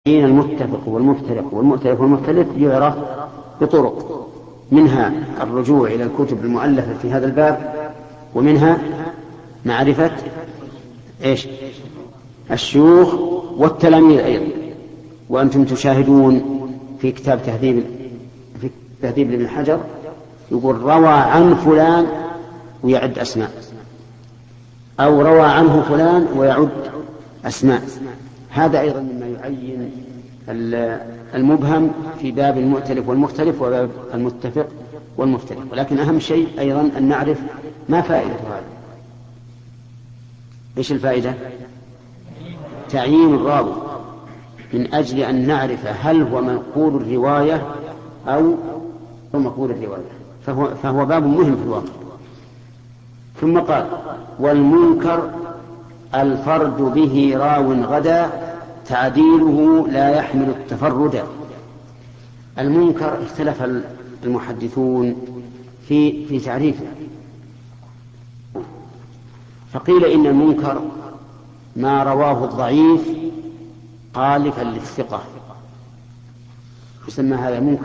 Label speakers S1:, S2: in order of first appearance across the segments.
S1: بين المتفق والمفترق والمؤتلف والمختلف يعرف بطرق، منها الرجوع إلى الكتب المؤلفة في هذا الباب، ومنها معرفة الشيوخ والتلاميذ أيضا. وأنتم تشاهدون في كتاب تهذيب ابن حجر يقول روى عن فلان ويعد أسماء، أو روى عنه فلان ويعد أسماء. هذا أيضا مما يعين المبهم في باب المؤتلف والمختلف وباب المتفق والمفترق. ولكن أهم شيء أيضا أن نعرف ما فائدة هذا. إيش الفائدة؟ تعيين الراوي، من أجل أن نعرف هل هو منقول الرواية أو مقبول الرواية، فهو باب مهم في الواقع. ثم قال: والمنكر الفرد به راو غدا تعديله لا يحمل التفرد. المنكر اختلف المحدثون في تعريفه، فقيل إن المنكر ما رواه الضعيف خالفا للثقة، يسمى هذا منكر.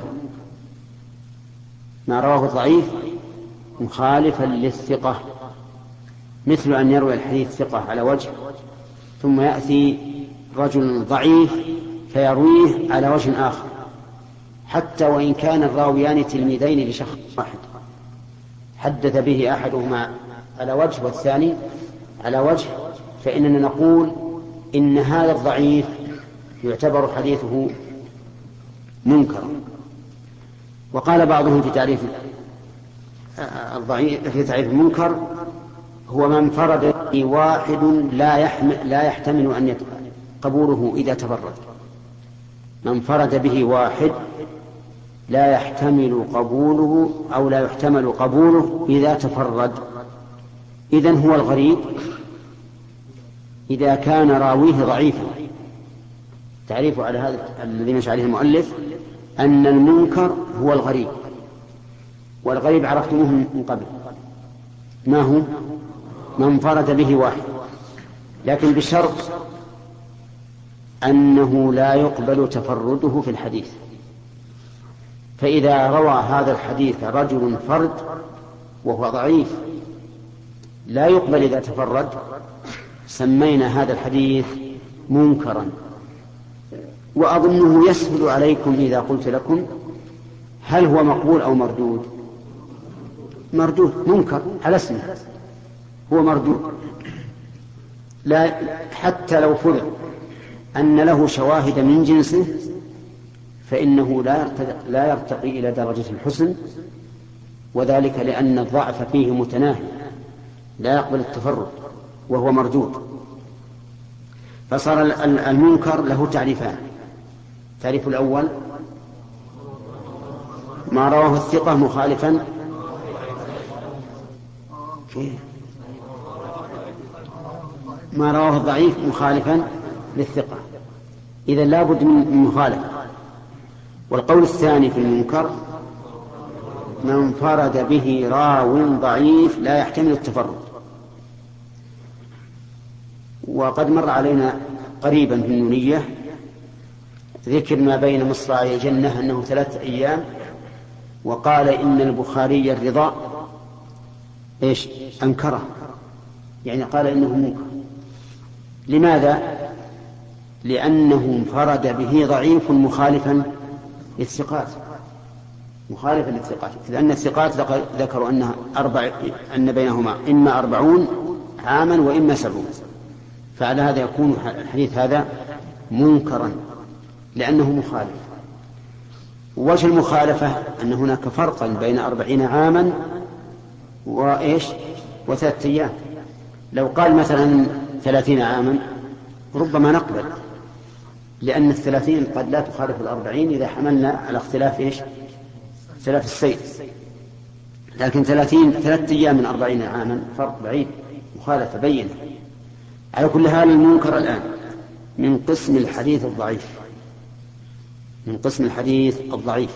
S1: ما رواه الضعيف مخالفا للثقة، مثل أن يروي الحديث ثقة على وجه ثم يأتي رجل ضعيف فيرويه على وجه آخر، حتى وإن كان الراويان تلميذين لشخص واحد، حدث به أحدهما على وجه والثاني على وجه، فإننا نقول إن هذا الضعيف يعتبر حديثه منكرا. وقال بعضهم في تعريف الضعيف في تعريف المنكر: هو من فرد به واحد لا يحتمل أن قبوله إذا تفرد. من فرد به واحد لا يحتمل قبوله أو لا يحتمل قبوله إذا تفرد. إذن هو الغريب إذا كان راويه ضعيفا. تعريفه على هذا الذي مشى عليه المؤلف أن المنكر هو الغريب، والغريب عرفتموه من قبل، ما هو؟ من فرد به واحد، لكن بشرط أنه لا يقبل تفرده في الحديث. فإذا روى هذا الحديث رجل فرد وهو ضعيف لا يقبل إذا تفرد، سمينا هذا الحديث منكرا. وأظنه يسهل عليكم إذا قلت لكم هل هو مقبول أو مردود؟ مردود، منكر على اسمه، هو مردود. لا، حتى لو فرض أن له شواهد من جنسه فإنه لا يرتقي إلى درجة الحسن، وذلك لأن الضعف فيه متناهي لا يقبل التفرد وهو مردود. فصار المنكر له تعريفان: التعريف الأول ما رواه الثقة مخالفا ما رواه الضعيف مخالفا للثقة، إذا لا بد من مخالفة. والقول الثاني في المنكر: من فرد به راو ضعيف لا يحتمل التفرد. وقد مر علينا قريبا في النونية ذكر ما بين مصراعي الجنة أنه 3 أيام، وقال إن البخاري الرضا أنكره، يعني قال إنه منكر. لماذا؟ لأنه انفرد به ضعيف مخالفا للثقات، لأن الثقات ذكروا أن بينهما إما 40 عاما وإما 70، فعلى هذا يكون الحديث هذا منكرا لأنه مخالف. وجه المخالفة أن هناك فرقا بين 40 عاما و3 أيام. لو قال مثلا 30 عاما ربما نقبل، لأن 30 قد لا تخالف 40 إذا حملنا على اختلاف السير، لكن 3 أيام من 40 عاما فرق بعيد، مخالفة بينة. على كل حال المنكر الآن من قسم الحديث الضعيف،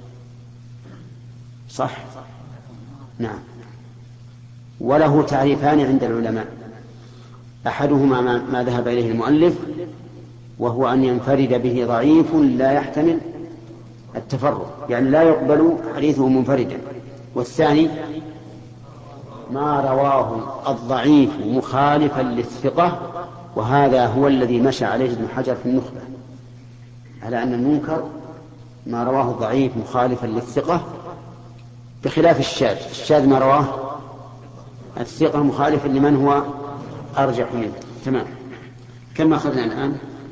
S1: صح؟ نعم. وله تعريفان عند العلماء: أحدهما ما ذهب إليه المؤلف، وهو أن ينفرد به ضعيف لا يحتمل التفرد، يعني لا يقبل حديثه منفردا. والثاني ما رواه الضعيف مخالفا للثقة، وهذا هو الذي مشى عليه ابن حجر في النخبة، على أن المنكر ما رواه الضعيف مخالفا للثقة، بخلاف الشاذ ما رواه الثقة مخالفا لمن هو أرجح منه. تمام. كم أخذنا الآن؟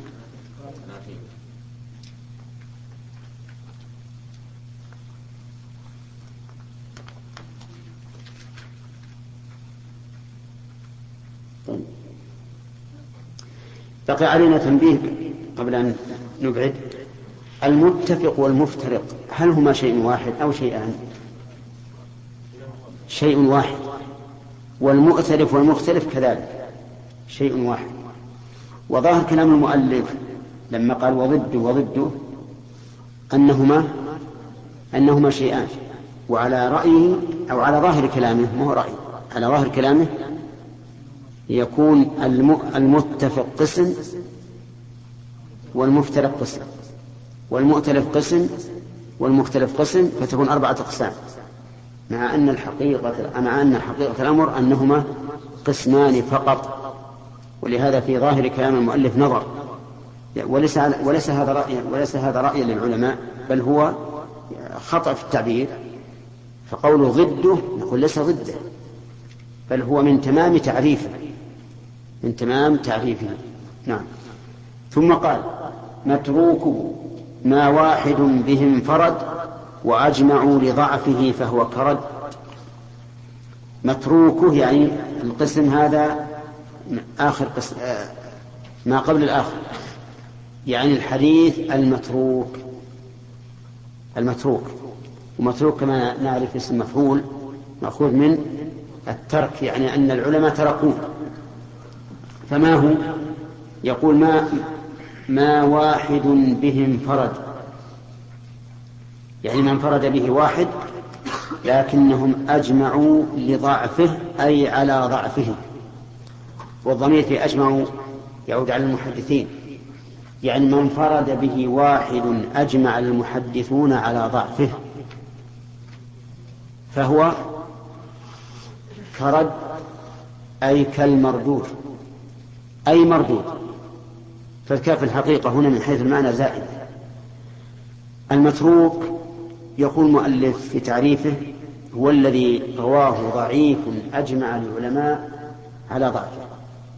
S1: بقي علينا تنبيه قبل أن نبعد. المتفق والمفترق هل هما شيء واحد أو شيئان؟ شيء واحد. والمؤتلف والمختلف كذلك شيء واحد. وظاهر كلام المؤلف لما قال وضده أنهما شيئان، وعلى رأيه أو على ظاهر كلامه، ما هو رأي، على ظاهر كلامه يكون المتفق قسم والمفترق قسم، والمؤتلف قسم والمختلف قسم، فتكون 4 أقسام، مع أن حقيقة الأمر أنهما قسمان فقط. ولهذا في ظاهر كلام المؤلف نظر، وليس هذا رأيا للعلماء، بل هو خطأ في التعبير. فقوله ضده نقول ليس ضده، بل هو من تمام تعريفه. نعم. ثم قال متروك ما واحد به انفرد وأجمعوا لضعفه فهو كرد. متروكه يعني القسم هذا آخر قسم، ما قبل الآخر، يعني الحديث المتروك. ومتروك كما نعرف اسم مفعول مأخوذ من الترك، يعني أن العلماء تركوه. فما هو؟ يقول ما واحد به انفرد، يعني ما انفرد به واحد لكنهم أجمعوا لضعفه، أي على ضعفه. والضمير في أجمعوا يعود على المحدثين، يعني ما انفرد به واحد أجمع المحدثون على ضعفه فهو كرد، أي كالمردود، أي مردود. فالكاف الحقيقة هنا من حيث المعنى زائد. المتروك يقول المؤلف في تعريفه هو الذي رواه ضعيف أجمع العلماء على ضعفه،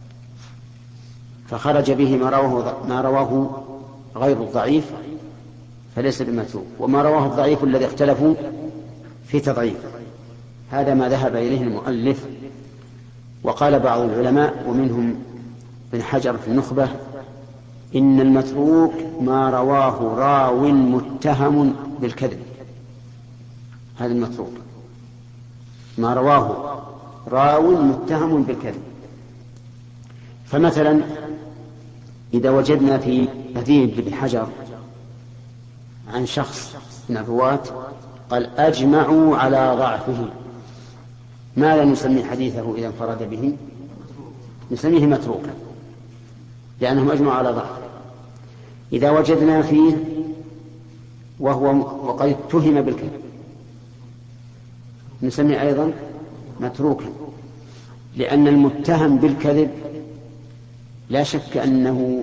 S1: فخرج به ما رواه غير الضعيف فليس بمتروك، وما رواه الضعيف الذي اختلفوا في تضعيف. هذا ما ذهب إليه المؤلف. وقال بعض العلماء ومنهم ابن حجر في النخبة إن المتروك ما رواه راو متهم بالكذب. هذا المتروك ما رواه راو متهم بالكذب. فمثلا إذا وجدنا في حديث ابن حجر عن شخص من الرواة قال أجمعوا على ضعفه، ما لا نسمي حديثه إذا انفرد به؟ نسميه متروكا لأنهم أجمعوا على ضعفه. إذا وجدنا فيه وقد اتهم بالكذب نسميه أيضا متروكا، لأن المتهم بالكذب لا شك أنه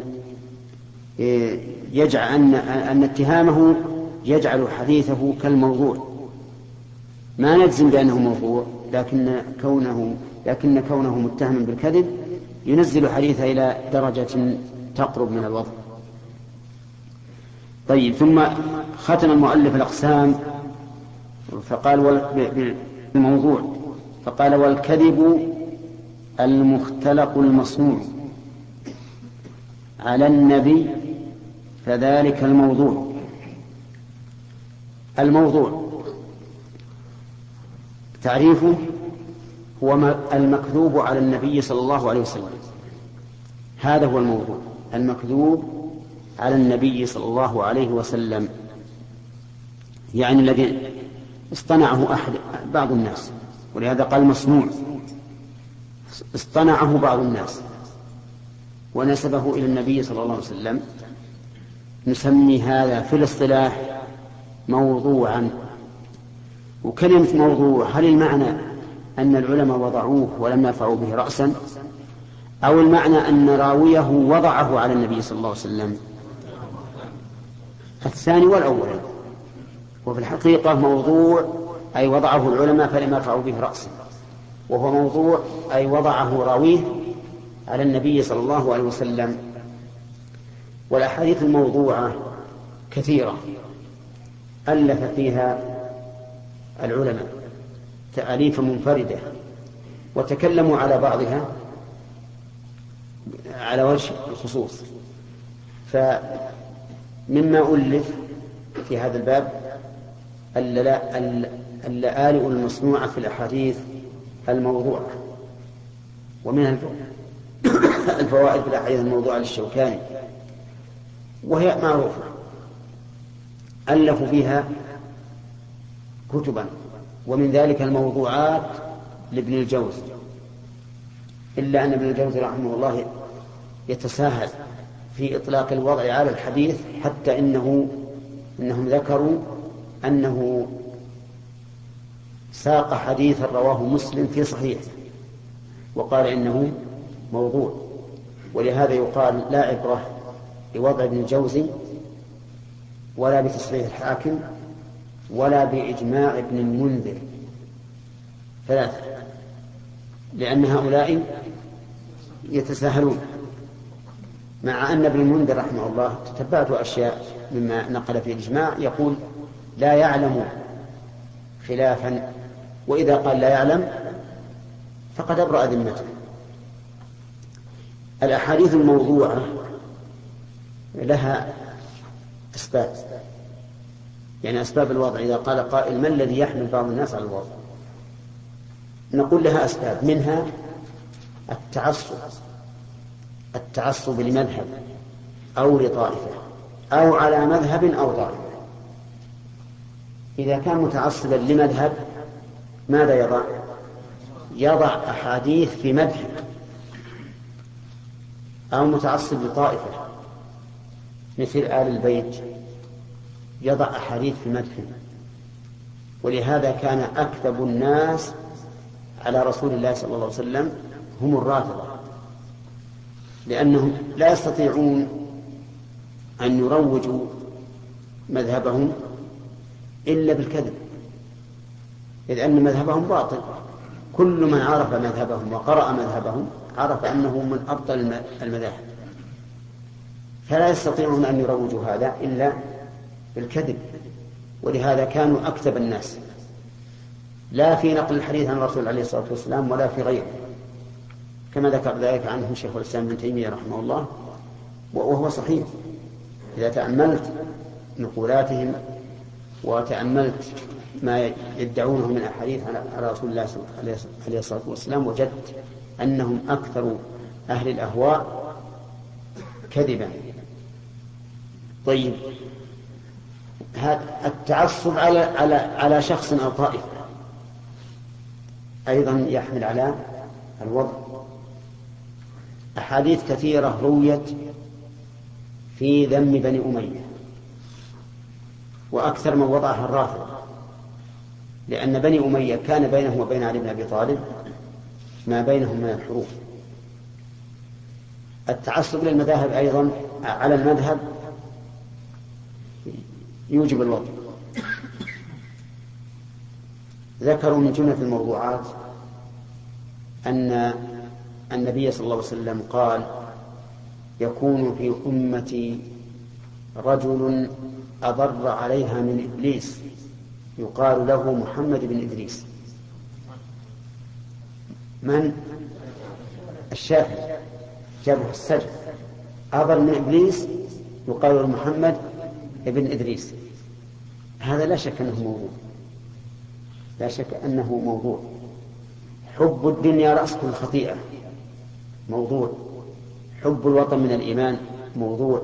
S1: يجعل أن اتهامه يجعل حديثه كالموضوع. ما نجزم بأنه موضوع، لكن كونه متهم بالكذب ينزل حديثه إلى درجة تقرب من الوضع. طيب، ثم ختم المؤلف الأقسام فقال بالموضوع، فقال والكذب المختلق المصنوع على النبي فذلك الموضوع. الموضوع تعريفه هو المكذوب على النبي صلى الله عليه وسلم. هذا هو الموضوع، المكذوب على النبي صلى الله عليه وسلم، يعني الذي اصطنعه بعض الناس، ولهذا قال مصنوع، اصطنعه بعض الناس ونسبه إلى النبي صلى الله عليه وسلم نسمي هذا في الاصطلاح موضوعا. وكلمة موضوع هل المعنى أن العلماء وضعوه ولم يرفعوا به رأسا، أو المعنى أن راويه وضعه على النبي صلى الله عليه وسلم؟ الثاني والأول. وفي الحقيقة موضوع أي وضعه العلماء فلم يرفعوا به رأسا، وهو موضوع أي وضعه راويه على النبي صلى الله عليه وسلم. والأحاديث الموضوعة كثيرة ألف فيها العلماء تأليف منفردة، وتكلموا على بعضها على وجه الخصوص. فمما ألف في هذا الباب اللآلئ المصنوعة في الأحاديث الموضوعة، ومنها الفوائد في الأحاديث الموضوعة للشوكاني، وهي معروفة ألفوا فيها كتبا، ومن ذلك الموضوعات لابن الجوزي، إلا أن ابن الجوزي رحمه الله يتساهل في إطلاق الوضع على الحديث، حتى إنهم ذكروا أنه ساق حديثا رواه مسلم في صحيح وقال إنه موضوع. ولهذا يقال لا عبرة بوضع ابن الجوزي ولا بتصحيح الحاكم ولا بإجماع ابن المنذر، ثلاثة، لأن هؤلاء يتساهلون. مع أن ابن المنذر رحمه الله تتبعت أشياء مما نقل في الإجماع يقول لا يعلم خلافا، وإذا قال لا يعلم فقد أبرأ ذمته. الأحاديث الموضوعة لها أسباب، يعني أسباب الوضع. إذا قال قائل ما الذي يحمل بعض الناس على الوضع، نقول لها أسباب، منها التعصب لمذهب أو لطائفة أو على مذهب أو طائفة. إذا كان متعصبا لمذهب ماذا يضع أحاديث في مذهب، أو متعصب لطائفة مثل آل البيت يضع أحاديث في مذهب. ولهذا كان أكذب الناس على رسول الله صلى الله عليه وسلم هم الرافضة، لأنهم لا يستطيعون أن يروجوا مذهبهم إلا بالكذب، إذ أن مذهبهم باطل. كل من عرف مذهبهم وقرأ مذهبهم عرف أنه من أبطل المذاهب، فلا يستطيعون أن يروجوا هذا إلا بالكذب. ولهذا كانوا أكذب الناس، لا في نقل الحديث عن الرسول عليه الصلاة والسلام ولا في غيره، كما ذكر ذلك عنه شيخ الإسلام ابن تيمية رحمه الله، وهو صحيح. إذا تأملت نقولاتهم وتأملت ما يدعونه من أحاديث على رسول الله عليه الصلاة والسلام وجدت أنهم أكثر أهل الأهواء كذبا. طيب، هذا التعصب على شخص أو طائفة أيضا يحمل على الوضع. أحاديث كثيرة رويت في ذم بني أمية، وأكثر من وضعها الرافضة، لأن بني أمية كان بينهم وبين علي بن أبي طالب ما بينهم من الحروف. التعصب للمذاهب أيضا على المذهب يوجب الوضع. ذكروا من جملة الموضوعات أن النبي صلى الله عليه وسلم قال يكون في أمتي رجل أضر عليها من إبليس يقال له محمد بن إدريس. من؟ الشافعي جابه السجن، أضر من إبليس يقال له محمد بن إدريس. هذا لا شك أنه موضوع، لا شك أنه موضوع. حب الدنيا رأس كل خطيئة موضوع. حب الوطن من الإيمان موضوع.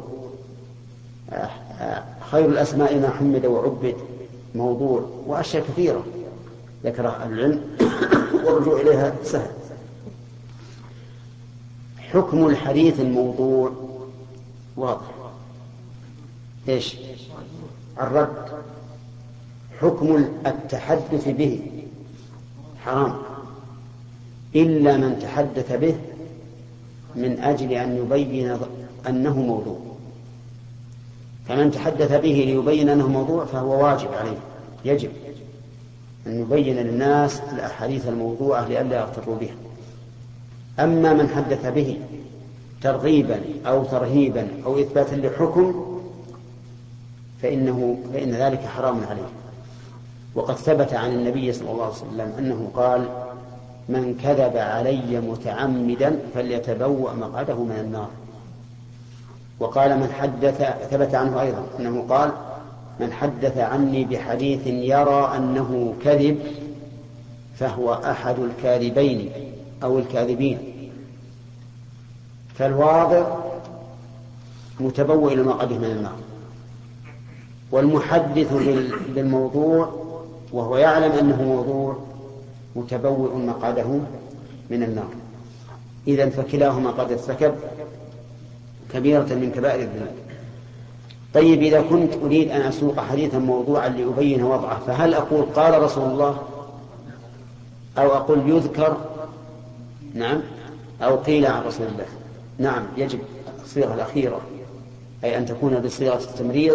S1: خير الأسماء ما حمد وعبد موضوع. وأشياء كثيرة ذكرها أهل العلم والرجوع إليها سهل. حكم الحديث الموضوع واضح. إيش؟ الرد. حكم التحدث به حرام إلا من تحدث به من أجل أن يبين أنه موضوع، فمن تحدث به ليبين أنه موضوع فهو واجب عليه، يجب أن يبين للناس الأحاديث الموضوعة لئلا يغتروا بها. أما من حدث به ترغيبا أو ترهيبا أو إثباتا لحكم فإن ذلك حرام عليه. وقد ثبت عن النبي صلى الله عليه وسلم أنه قال: من كذب علي متعمدا فليتبوأ مقعده من النار. وقال من حدث، ثبت عنه أيضا أنه قال: من حدث عني بحديث يرى أنه كذب فهو أحد الكاذبين أو الكاذبين. فالواضع متبوئ لمقعده من النار، والمحدث بالموضوع وهو يعلم أنه موضوع متبوئ مقعده من النار. إذن فكلاهما قد ارتكب كبيرة من كبائر الذنوب. طيب، إذا كنت أريد أن أسوق حديثا موضوعا لأبين وضعه، فهل أقول قال رسول الله، أو أقول يذكر، نعم، أو قيل عن رسول الله؟ نعم، يجب الصيغة الأخيرة، أي أن تكون بصيغة التمريض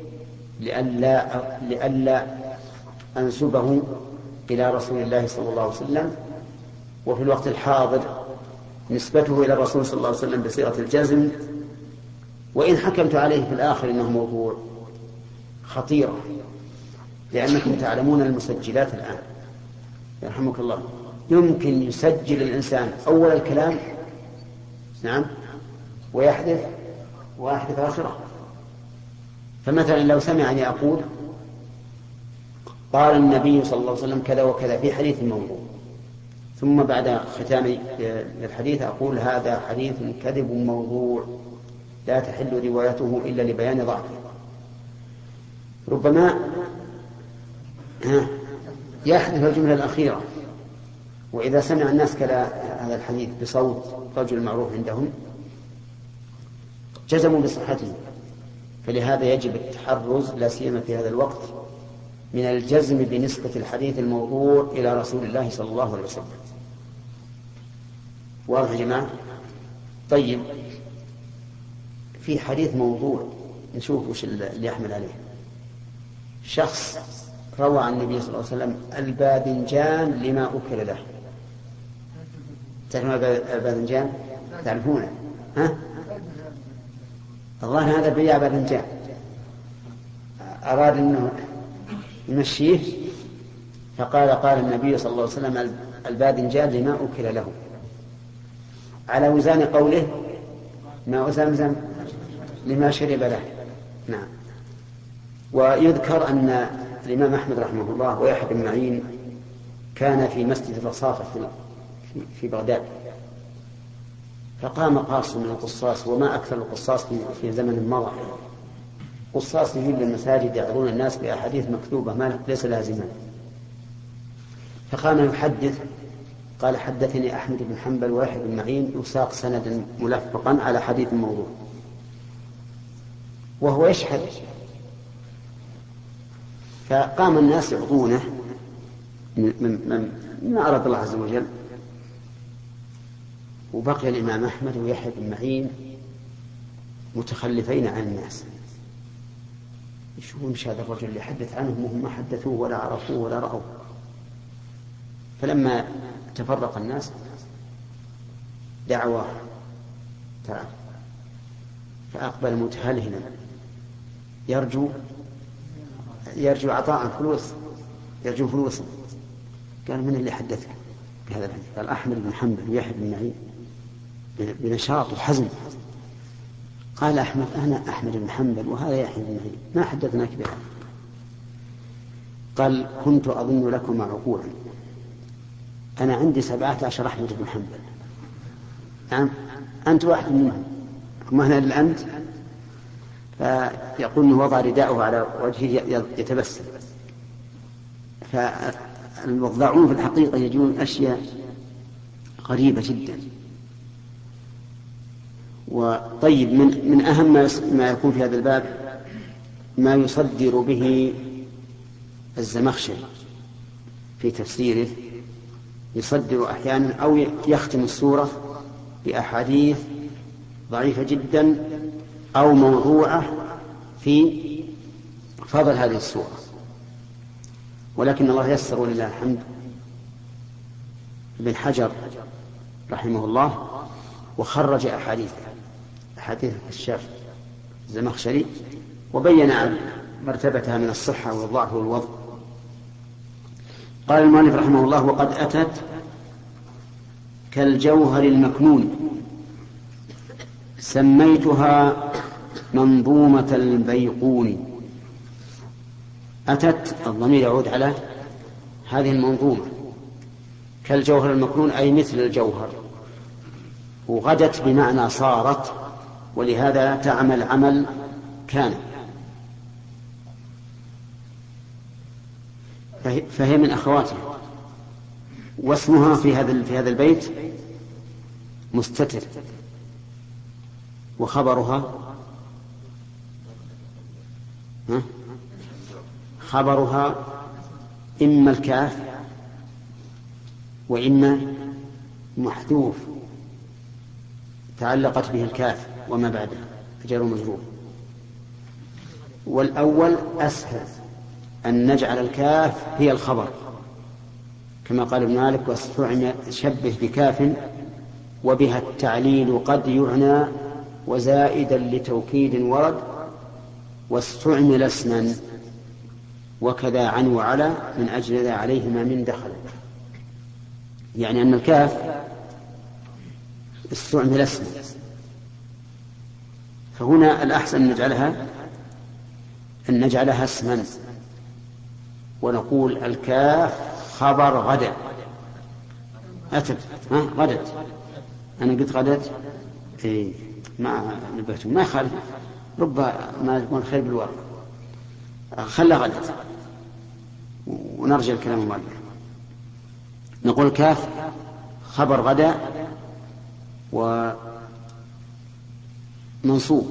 S1: لئلا أنسبه إلى رسول الله صلى الله عليه وسلم، وفي الوقت الحاضر نسبته إلى الرسول صلى الله عليه وسلم بصيغة الجزم. وإن حكمت عليه في الآخر إنه موضوع خطيرة، لأنكم تعلمون المسجلات الآن يرحمك الله يمكن يسجل الإنسان أول الكلام، نعم، ويحذف آخره. فمثلا لو سمعني أقول قال النبي صلى الله عليه وسلم كذا وكذا في حديث موضوع، ثم بعد ختام الحديث أقول هذا حديث كذب موضوع لا تحل روايته إلا لبيان ضعفه، ربما يحذف الجملة الأخيرة. وإذا سمع الناس هذا الحديث بصوت رجل معروف عندهم جزموا بصحته. فلهذا يجب التحرز لا سيما في هذا الوقت من الجزم بنسبة الحديث الموضوع إلى رسول الله صلى الله عليه وسلم. واضح يا جماعة؟ طيب، في حديث موضوع نشوف وش اللي يحمل عليه. شخص روى عن النبي صلى الله عليه وسلم الباذنجان لما أكل له. تعرفون الباذنجان؟ تعرفونه؟ ها؟ الله هذا بيع باذنجان، أراد أنه يمشيه قال النبي صلى الله عليه وسلم الباذنجان لما أكل له، على وزان قوله ماء زمزم لما شرب له. نعم. ويذكر أن الإمام أحمد رحمه الله ويحيى بن معين كان في مسجد الرصافة في بغداد، فقام قاص من القصاص، وما أكثر القصاص في زمن مضى، قصاص يجون للمساجد يعظون الناس بأحاديث مكتوبة ما ليس لازما. فقام يحدث، قال حدثني أحمد بن حنبل ويحيى بن معين، يساق سندا ملفقا على حديث موضوع، وهو يشهد. فقام الناس يعظونه من أراد الله عز وجل، وبقي الإمام أحمد ويحيى بن معين متخلفين عن الناس، يشوفون هذا الرجل اللي يحدث عنهم وهم ما حدثوه ولا عرفوه ولا رأوه. فلما تفرق الناس دعواه تعال، فأقبل متهلهلا يرجو عطاء فلوس، يرجو فلوسا. قال من اللي حدثك بهذا الحديث؟ قال أحمد بن حنبل ويحيى بن معين بنشاط وحزم. قال أحمد أنا أحمد بن حنبل وهذا يحيى بن معين، ما حدثناك بهذا. قال كنت أظن لكم عقولا، أنا عندي 17 أحمد بن حنبل، نعم أنت واحد منهم، ما هنا إلا أنت. فيقول أنه وضع رداءه على وجهه يتبسم. فالوضاعون في الحقيقة يجون أشياء غريبة جدا. وطيب من أهم ما يكون في هذا الباب ما يصدر به الزمخشري في تفسيره، يصدر أحيانا أو يختم السورة بأحاديث ضعيفة جدا أو موضوعة في فضل هذه السورة، ولكن الله يسر ولله الحمد. ابن حجر رحمه الله وخرج أحاديث الشيخ الزمخشري وبين مرتبتها من الصحة والضعف والوضع. قال المؤلف رحمه الله: وقد أتت كالجوهر المكنون سميتها منظومة البيقون. أتت الضمير يعود على هذه المنظومة، كالجوهر المكنون أي مثل الجوهر، وغدت بمعنى صارت، ولهذا تعمل عمل كان، فهي من أخواتها. واسمها في هذا البيت مستتر، خبرها إما الكاف وإما محذوف تعلقت به الكاف وما بعده جر ومجرور. والأول أسهل أن نجعل الكاف هي الخبر كما قال ابن مالك: واستعمل شبه بكاف وبها التعليل قد يعنى وزائدا لتوكيد ورد واستعمل اسما وكذا عن وعلى من أجل ذا عليهما من دخل. يعني أن الكاف استعمل اسما، فهنا الأحسن أن نجعلها اسما ونقول الكاف خبر غدا. أتت غدت، أنا قلت غدت ما نبهتم، ما يخالف، رب ما يكون خير بالورق، خلى غدت ونرجع الكلام المؤلف. نقول كاف خبر غدا ومنصوب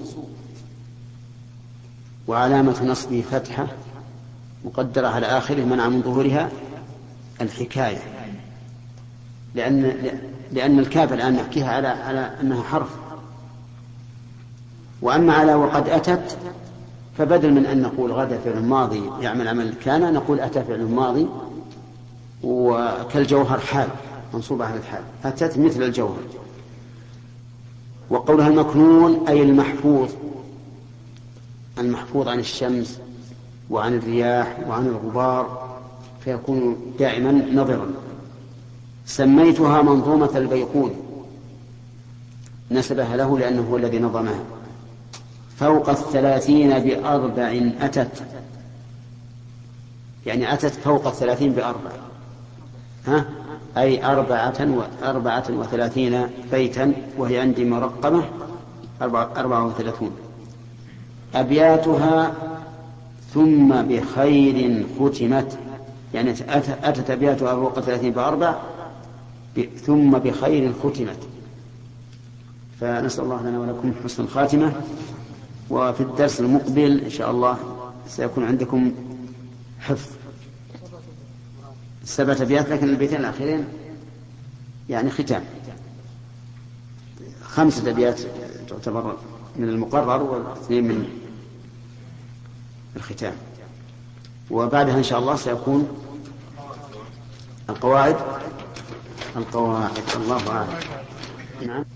S1: وعلامة نصبه فتحة مقدرة على آخره منع من ظهورها الحكاية، لأن الكاف الآن نحكيها على أنها حرف. وأما على وقد أتت فبدل من أن نقول غدا فعل ماضي يعمل عمل كان، نقول أتى فعل ماضي، وكالجوهر حال منصوبة على الحال، أتت مثل الجوهر. وقولها المكنون أي المحفوظ عن الشمس وعن الرياح وعن الغبار، فيكون دائما نظرا. سميتها منظومة البيقون، نسبها له لأنه هو الذي نظمها. فوق 30 ب4 أتت، يعني أتت فوق 30 ب4، أي 34 بيتا، وهي عندي مرقمة 34. أبياتها ثم بخير ختمت، يعني أتت أبياتها فوق 30 ب4 ثم بخير ختمت. فنسأل الله لنا ولكم حسن الخاتمة. وفي الدرس المقبل إن شاء الله سيكون عندكم حفظ 7 أبيات، لكن البيتين الأخيرين يعني ختام. 5 أبيات تعتبر من المقرر و2 من الختام. وبعدها إن شاء الله سيكون القواعد. الله أعلم. نعم.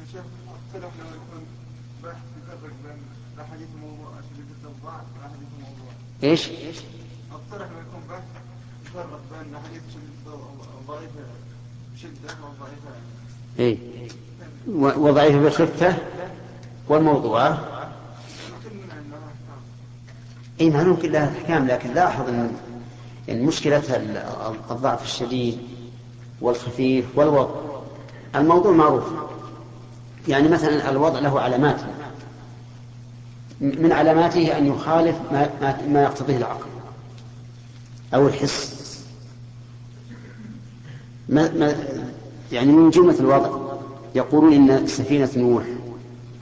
S1: ايش؟ اقترح انه يكون بحث يفرق بين احاديث ضعيفه بشده وضعيفه وضعيفه بخفه والموضوع معلوم كلها احكام، لكن لاحظ ان مشكله الضعف الشديد والخفيف والوضع. الموضوع معروف، يعني مثلا الوضع له علامات، من علاماته أن يخالف ما يقتضيه العقل أو الحس. يعني من جملة الوضع يقولون إن سفينة نوح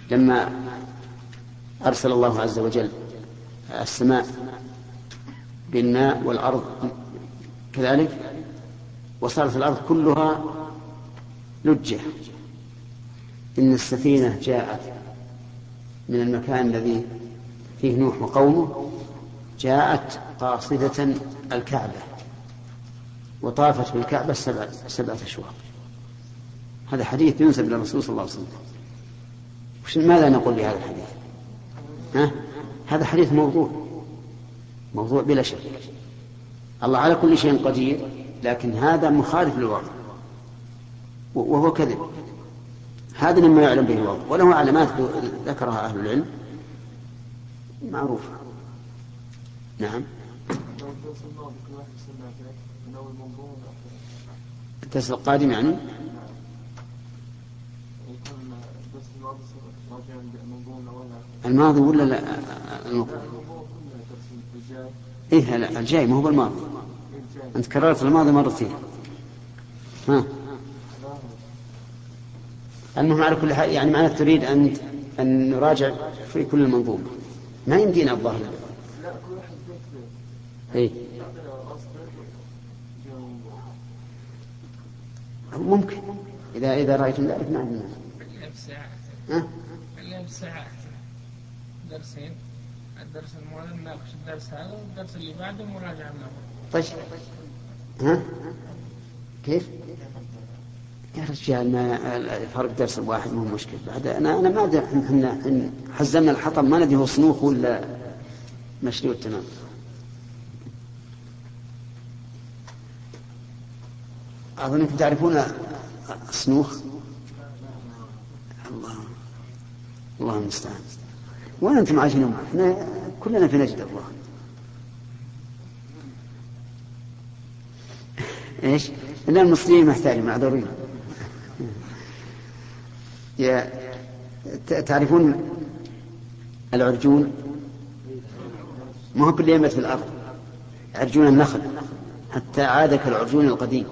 S1: لما أرسل الله عز وجل السماء بالماء والأرض كذلك، وصارت الأرض كلها لجة، إن السفينة جاءت من المكان الذي فيه نوح وقومه، جاءت قاصدة الكعبة وطافت بالكعبة 7 أشواط. هذا حديث ينسب للرسول صلى الله عليه وسلم. ماذا نقول بهذا الحديث؟ هذا حديث موضوع بلا شك. الله على كل شيء قدير، لكن هذا مخالف للواقع وهو كذب. هذا مما يعلم به الواقع، وله علامات ذكرها أهل العلم معروفة. نعم. الدرس القادم يعني الماضي ولا لا؟ إيه لا، الجاي ما هو بالماضي. أنت كررت الماضي مرتين. المهم على كل حال، يعني معناته تريد أن نراجع في كل المنظومة، ما يمدينا الظاهر. إيه ممكن إذا رأيتم ذلك. نعم.
S2: ساعة درسين، الدرس الماضي نناقش الدرس هذا، والدرس اللي بعده مراجعة منه.
S1: طيب كيف يا رجال؟ ما فرق درس الواحد مو مشكلة. بعد أنا ما أدري، إحنا حزمنا الحطب ما ندري هو صنوخ ولا مشلول تمام. أظنكم تعرفون الصنوخ. الله المستعان. وين أنتم عايشين؟ احنا كلنا في نجد. الله إيش؟ إن المصريين محتاجين معذورين. تعرفون العرجون؟ ما هو كل يمت في الأرض، عرجون النخل حتى عاد كالعرجون القديم.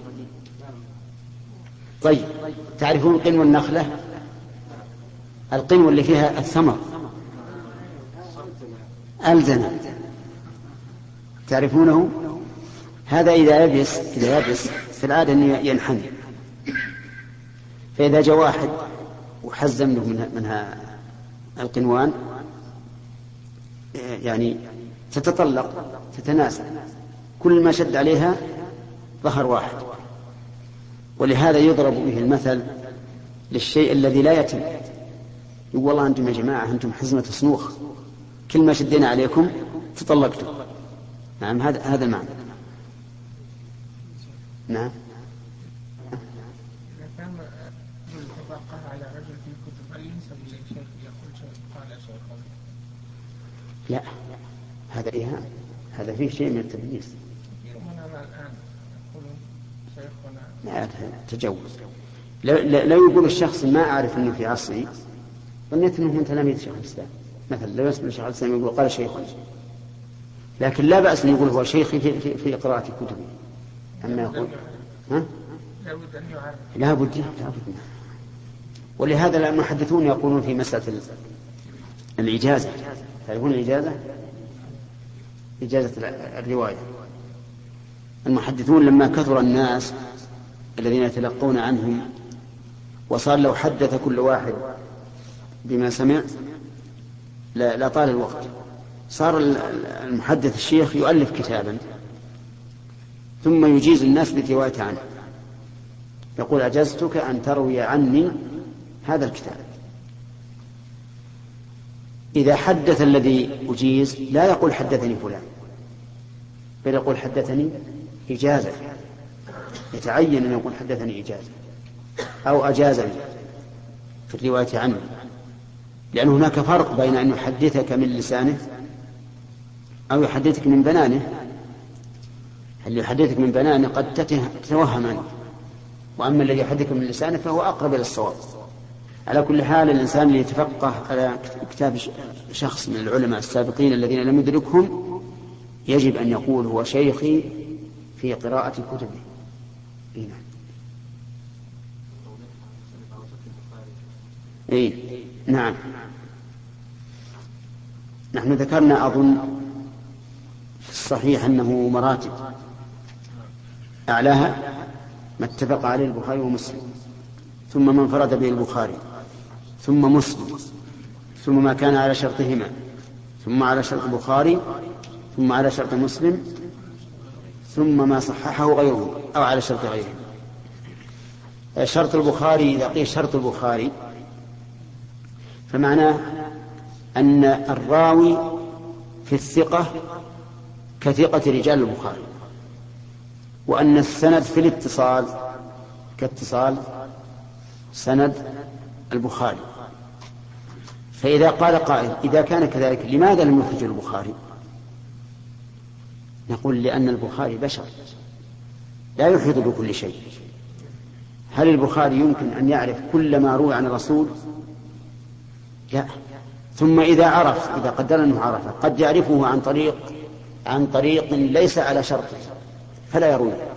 S1: طيب تعرفون قنو النخلة؟ القنو اللي فيها الثمر ألزنة، تعرفونه؟ هذا إذا يبس في العادة أنه ينحني، فإذا جاء واحد وحزم له منها القنوان يعني تتطلق تتناسى، كل ما شد عليها ظهر واحد. ولهذا يضرب به المثل للشيء الذي لا يتم. يقول والله أنتم يا جماعة أنتم حزمة صنوخ، كل ما شدينا عليكم تطلقتم. نعم هذا المعنى. نعم.
S2: إذا كان الإطلاق على رجل في الكتب هل ينسب إليه شيخ يقول شيخ قال شيخ؟
S1: لا، هذا إيهام، هذا فيه شيء من التدليس.
S2: ومن الآن يقولون شيخنا
S1: لا تجوز. لو يقول الشخص ما أعرف أنه في عصري، ظنيت أنه من تلاميذ شيخ الإسلام مثلا، لو يسمع الشيخ الإسلام يقول قال شيخ، لكن لا بأس أن يقول هو شيخي في قراءة كتبه. أما يقول لا بد. ولهذا المحدثون يقولون في مسألة الإجازة، تعرفون الإجازة؟ إجازة الرواية. المحدثون لما كثر الناس الذين يتلقون عنهم وصار لو حدث كل واحد بما سمع لا طال الوقت، صار المحدث الشيخ يؤلف كتابا ثم يجيز الناس بالرواية عنه، يقول أجزتك أن تروي عني هذا الكتاب. إذا حدث الذي أجيز لا يقول حدثني فلان، بل يقول حدثني إجازة، يتعين أن يقول حدثني إجازة أو أجازني في الرواية عنه، لأن هناك فرق بين أن يحدثك من لسانه أو يحدثك من بنانه. اللي يحدثك من بنانه قد تتوهم عنه، وأما الذي يحدثك من لسانه فهو أقرب إلى الصواب. على كل حال الإنسان اللي يتفقه على كتاب شخص من العلماء السابقين الذين لم يدركهم يجب أن يقول هو شيخي في قراءة كتبه. إيه نعم. نحن ذكرنا أظن في الصحيح أنه مراتب، أعلاها ما اتفق عليه البخاري ومسلم، ثم ما انفرد به البخاري، ثم مسلم، ثم ما كان على شرطهما، ثم على شرط البخاري، ثم على شرط مسلم، ثم ما صححه غيره أو على شرط غيره. شرط البخاري إذا قيل شرط البخاري فمعناه أن الراوي في الثقة كثقة رجال البخاري، وأن السند في الاتصال كاتصال سند البخاري. فإذا قال قائل إذا كان كذلك لماذا لم يخرج البخاري؟ نقول لأن البخاري بشر لا يحيط بكل شيء. هل البخاري يمكن أن يعرف كل ما روى عن الرسول؟ لا. ثم إذا عرف، إذا قدر أنه عرفه، قد يعرفه عن طريق ليس على شرطه فلا يرويه،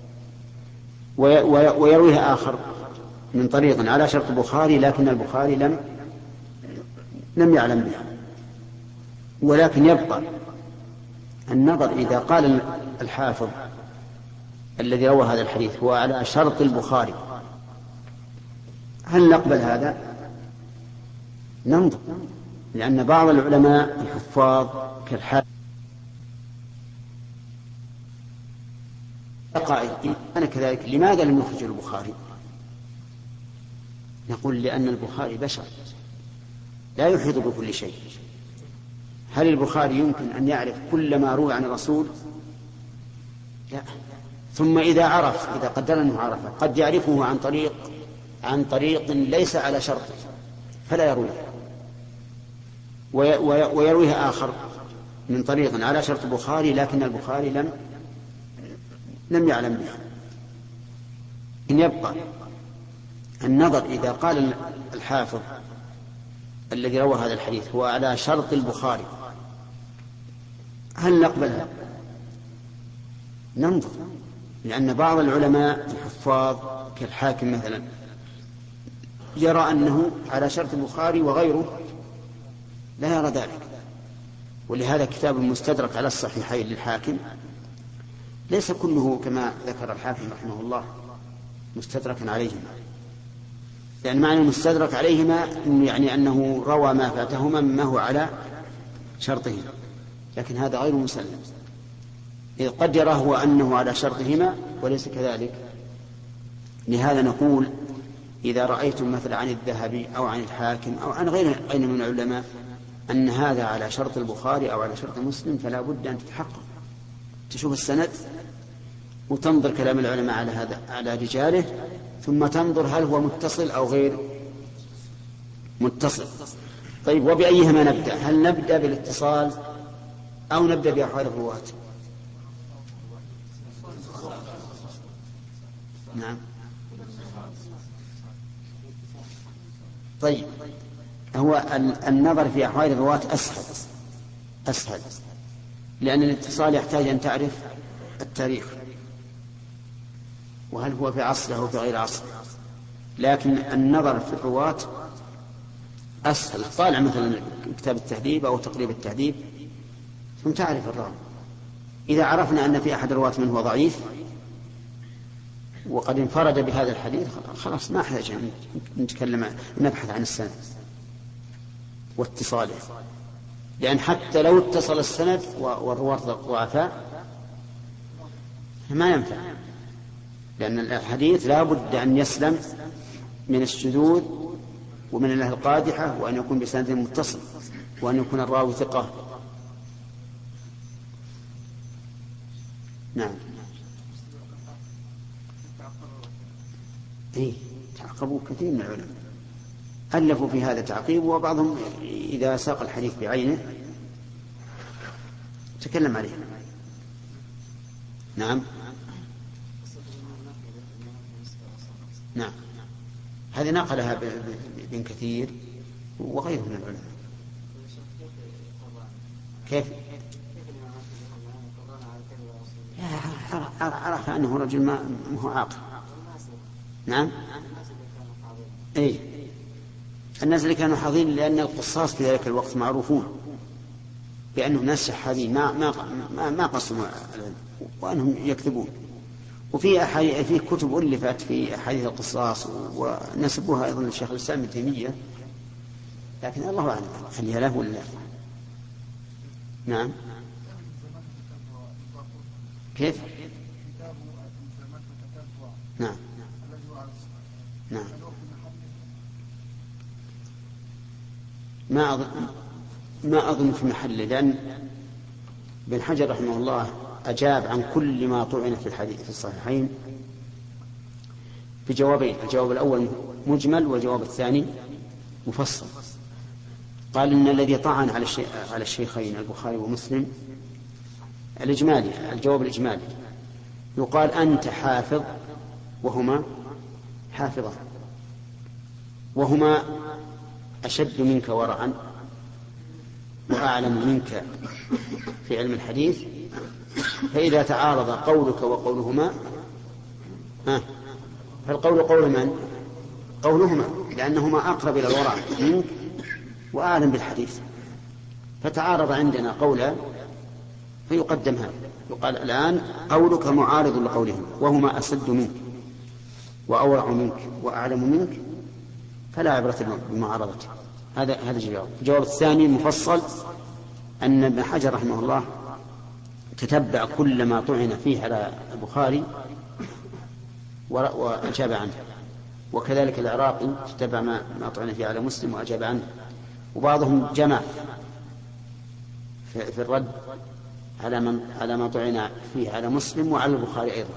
S1: ويرويه آخر من طريق على شرط البخاري لكن البخاري لم يعلم به. ولكن يبقى النظر إذا قال الحافظ الذي روى هذا الحديث هو على شرط البخاري، هل نقبل هذا؟ ننظر، لأن بعض العلماء الحفاظ كالحافظ قائل إن كان كذلك لماذا لم يخرج البخاري؟ نقول لأن البخاري بشر لا يحيط بكل شيء. هل البخاري يمكن أن يعرف كل ما روى عن الرسول؟ لا. ثم إذا عرف، إذا قدر أنه عرفه، قد يعرفه عن طريق ليس على شرطه فلا يرويه، ويرويه آخر من طريق على شرط البخاري لكن البخاري لم يعلم به. إن يبقى النظر إذا قال الحافظ الذي روى هذا الحديث هو على شرط البخاري، هل نقبلها؟ ننظر، لأن بعض العلماء الحفاظ كالحاكم مثلا يرى أنه على شرط البخاري وغيره لا يرى ذلك. ولهذا كتاب المستدرك على الصحيحين للحاكم ليس كله كما ذكر الحاكم رحمه الله مستدركا عليهما، لأن معنى المستدرك عليهما يعني أنه روى ما فاتهما مما هو على شرطهما، لكن هذا غير مسلم، إذ قد يراه هو أنه على شرطهما وليس كذلك. لهذا نقول إذا رأيتم مثلا عن الذهبي أو عن الحاكم أو عن غير من العلماء أن هذا على شرط البخاري أو على شرط مسلم فلا بد أن تتحقق، تشوف السند وتنظر كلام العلماء على هذا على رجاله، ثم تنظر هل هو متصل أو غير متصل. طيب، وبأيهما نبدأ؟ هل نبدأ بالاتصال أو نبدأ بأحوال الرواة؟ نعم. طيب، هو النظر في أحوال الرواة أسهل، لأن الاتصال يحتاج أن تعرف التاريخ وهل هو في عصره أو في غير عصره، لكن النظر في الرواة أسهل. طالع مثلا كتاب التهذيب أو تقريب التهذيب ثم تعرف الراوي. إذا عرفنا أن في أحد الرواة منه ضعيف وقد انفرد بهذا الحديث خلاص ما احتاج نتكلم نبحث عن السند واتصاله، لأن حتى لو اتصل السند والرواة ضعفاء ما ينفع، لأن الحديث لا بد أن يسلم من الشذوذ ومن الله القادحة، وأن يكون بسند متصل، وأن يكون الراوي ثقة. نعم. تعقبوا كثير من العلماء ألفوا في هذا تعقيب، وبعضهم إذا ساق الحديث بعينه تكلم عليه. نعم. نعم، هذه نقلها ابن كثير وغيره من العلماء. كيف؟ عرف أنه رجل ما هو عاقل. نعم. الناس اللي كانوا حاضرين، لأن القصاص في ذلك الوقت معروفون بأنهم ناس شحاذين ما قصوا وأنهم يكذبون. في كتب ألفت في أحاديث القصاص ونسبوها أيضا للشيخ الإسلام ابن تيمية، لكن الله أعلم خليها له ولا لا. نعم. كيف؟ نعم. نعم. ما أظن في محله، لأن ابن حجر رحمه الله أجاب عن كل ما طعن في الحديث في الصحيحين بجوابين: الجواب الأول مجمل، والجواب الثاني مفصل. قال إن الذي طعن على الشيخين البخاري ومسلم الجواب الإجمالي، يقال أنت حافظ وهما حافظان، وهما أشد منك ورعا وأعلم منك في علم الحديث، فإذا تعارض قولك وقولهما فالقول قول من؟ قولهما، لأنهما أقرب إلى الورع منك وأعلم بالحديث. فتعارض عندنا قولا فيقدم هذا، يقال الآن قولك معارض لقولهم، وهما أسد منك وأورع منك وأعلم منك، فلا عبرة بمعارضته. هذا الجواب. الجواب الثاني مفصل، أن ابن حجر رحمه الله تتبع كل ما طعن فيه على البخاري وأجاب عنه، وكذلك العراقي تتبع ما طعن فيه على مسلم وأجاب عنه، وبعضهم جمع في الرد على ما طعن فيه على مسلم وعلى البخاري أيضا.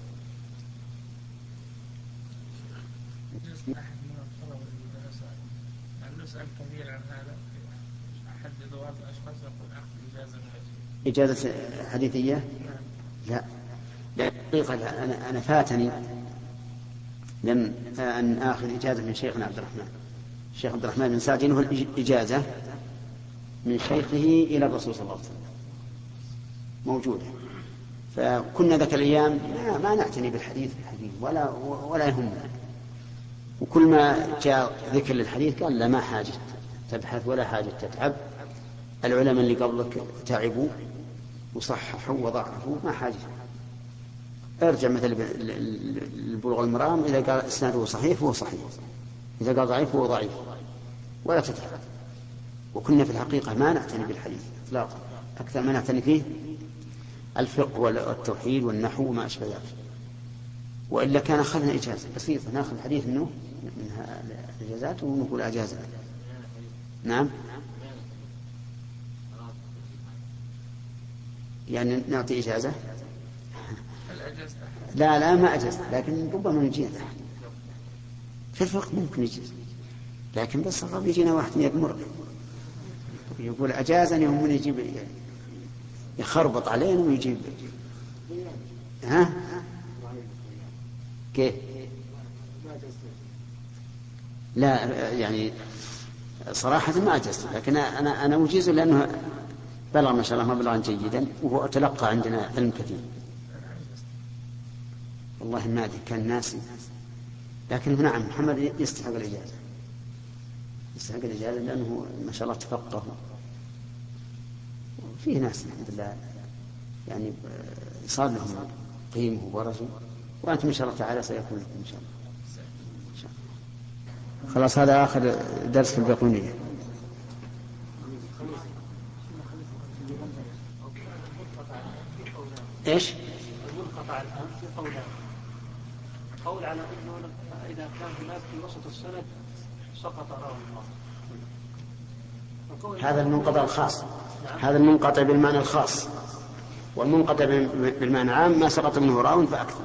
S1: إجازة حديثية؟ لا، حقيقة أنا فاتني لم أن آخذ إجازة من شيخنا عبد الرحمن، الشيخ عبد الرحمن بن سعد، إنه الإجازة من شيخه إلى الرسول صلى الله عليه وسلم موجودة. فكنا ذاك الأيام ما نعتني بالحديث ولا يهمنا، وكل ما جاء ذكر للحديث قال لا، ما حاجة تبحث ولا حاجة تتعب، العلماء اللي قبلك تعبوا وصححوا وضعفوا، ما حاجة. ارجع مثل البلوغ المرام، إذا قال إسناده صحيح فهو صحيح، إذا قال ضعيف فهو ضعيف، ولا تتعب. وكنا في الحقيقة ما نعتني بالحديث إطلاقا، أكثر ما نعتني فيه الفقه والتوحيد والنحو وما أشبه ذلك. وإلا كان أخذنا إجازة بسيطة، نأخذ حديث منه من الإجازات ونقول أجازة. نعم، يعني نعطي إجازة. لا ما أجازت، لكن ربما نجينا في الفقه ممكن يجيز، لكن بس الرب يجينا واحد يمر يقول أجازني، ومن يجيب يخربط علينا ويجيب كيف؟ لا يعني صراحة ما أجزت، لكن أنا أجيز لأنه بلغ ما شاء الله مبلغا جيدا، وهو تلقى عندنا علم كثير. والله ما أدري كان ناسي، لكن نعم محمد يستحق الإجازة، يستحق الإجازة لأنه ما شاء الله تفقه، وفيه ناس الحمد لله يعني صار لهم قيمة وبرزوا، وأنتم إن شاء الله تعالى سيكون لكم إن شاء الله. خلاص، هذا آخر درس في البيقونية. إيش؟
S3: المنقطع الآن في قول على أنه إذا كان هناك في وسط السند سقط راوي الآخر.
S1: هذا المنقطع الخاص. هذا المنقطع بالمعنى الخاص، والمنقطع بالمعنى العام ما سقط منه راو فأكثر.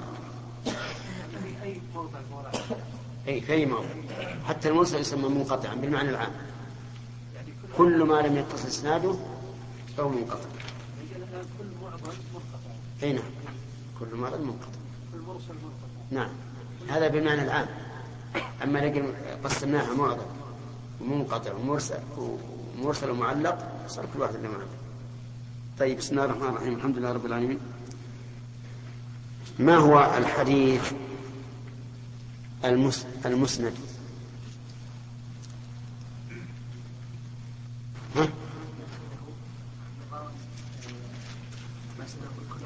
S1: في أي موضع حتى المرسل يسمى منقطعا بالمعنى العام، كل ما لم يتصل إسناده فهو منقطع.
S3: كل معضل منقطع.
S1: أي نعم، كل معضل منقطع. كل مرسل منقطع. نعم، هذا بالمعنى العام. أما لكن قسمناها معضل ومنقطع ومرسل ومعلق، صار كل واحد له معنى. طيب، بسم الله الرحمن الرحيم، الحمد لله رب العالمين. ما هو الحديث المسند؟
S3: كل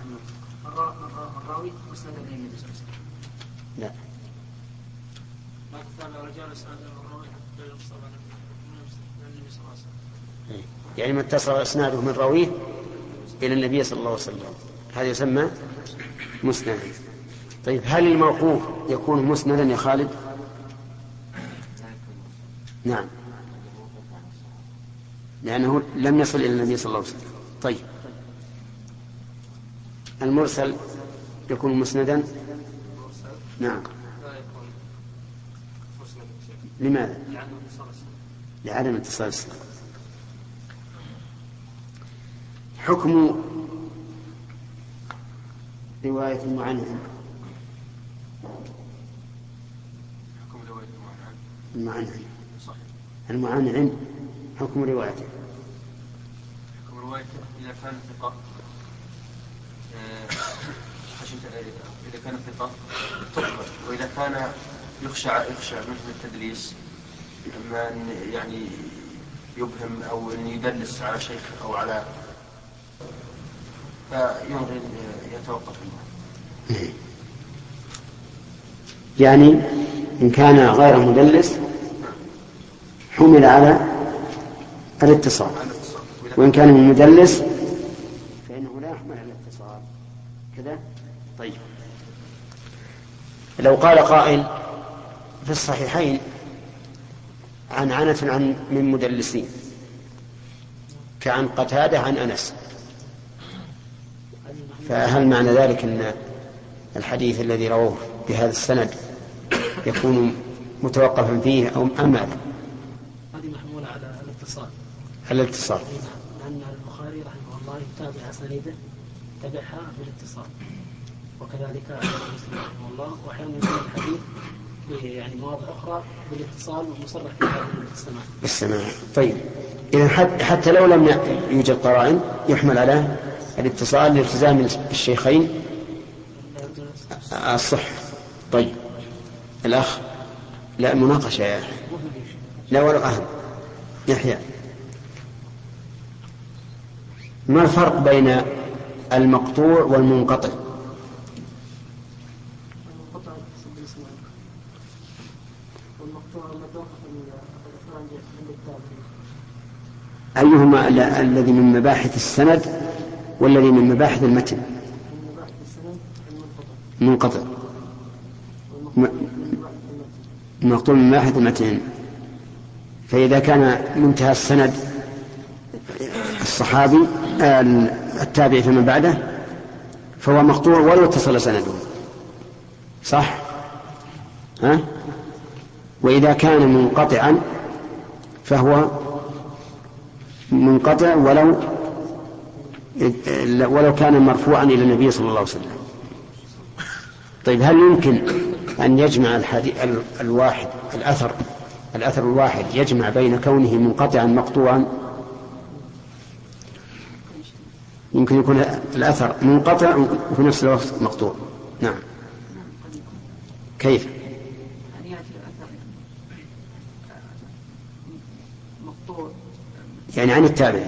S3: راوي مسند إلى النبي صلى الله عليه وسلم.
S1: لا.
S3: ما تتابع رجال إسناد الراوي حتى يوصل النبي صلى الله عليه وسلم.
S1: يعني ما اتصل إسناده من راويه إلى النبي صلى الله عليه وسلم هذا يسمى مسندا. طيب هل الموقوف يكون مسندا يا خالد؟ نعم، لأنه لم يصل إلى النبي صلى الله عليه وسلم. طيب المرسل يكون مسندا؟ نعم. لماذا؟ لعدم اتصال السند. حكم رواية المعنعن. المعنعن حكم روايته.
S4: حكم روايته إذا كان ثقة، إذا كان ثقة تقبل، وإذا كان يخشى منه التدليس، أما أن يعني يبهم أو أن يدلس على شيخ أو على، فينبغي يتوقف منه.
S1: يعني إن كان غير مدلس حمل على الاتصال، وإن كان مدلس فإنه لا يحمل على الاتصال كذا. طيب لو قال قائل في الصحيحين عنعنة من مدلسين كعن قتادة عن أنس، فهل معنى ذلك أن الحديث الذي رواه بهذا السند يكون متوقفا فيه أو ماذا؟
S3: هذه محمولة على الاتصال.
S1: على الاتصال.
S3: لأن البخاري رحمه الله يتابع أسانيده تبعها بالاتصال، وكذلك مسلم رحمه الله، وأحيانا يكون الحديث يعني مواضع أخرى بالاتصال ومصرح بها بالسماع.
S1: طيب إذا حتى لو لم يوجد قرائن يحمل على الاتصال لالتزام الشيخين الصح. طيب الأخ لا مناقشة يا أخي، لا ولا أهم يحيى. ما الفرق بين المقطوع والمنقطع؟ أيهما الذي من مباحث السند والذي من مباحث المتن؟ منقطع. المقطوع من مباحث المتن، فإذا كان منتهى السند الصحابي التابع فيما بعده فهو مقطوع ولو اتصل سنده، صح؟ ها؟ وإذا كان منقطعا فهو منقطع ولو كان مرفوعا إلى النبي صلى الله عليه وسلم. طيب هل يمكن أن يجمع الواحد الأثر الواحد يجمع بين كونه منقطعا مقطوعا؟ يمكن يكون الأثر منقطع وفي نفس الوقت مقطوع. نعم. كيف؟ يعني عن التابع